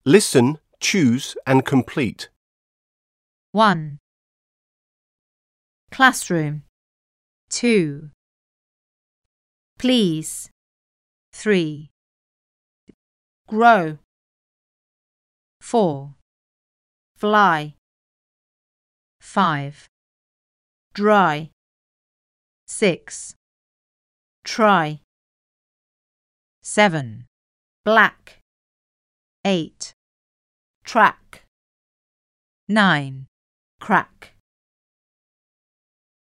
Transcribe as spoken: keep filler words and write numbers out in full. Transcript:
Listen, choose and complete. one. Classroom. two. Please. three. Grow. four. Fly. five. Dry. six. Try. seven. Black. eight. Track. nine. Crack.